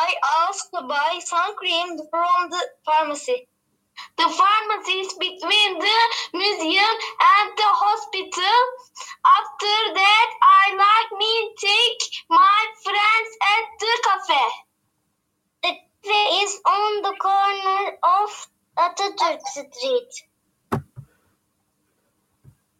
I also buy sun cream from the pharmacy. The pharmacy is between the museum and the hospital. After that, I like me take my friends at the cafe. The cafe is on the corner of Atatürk Street.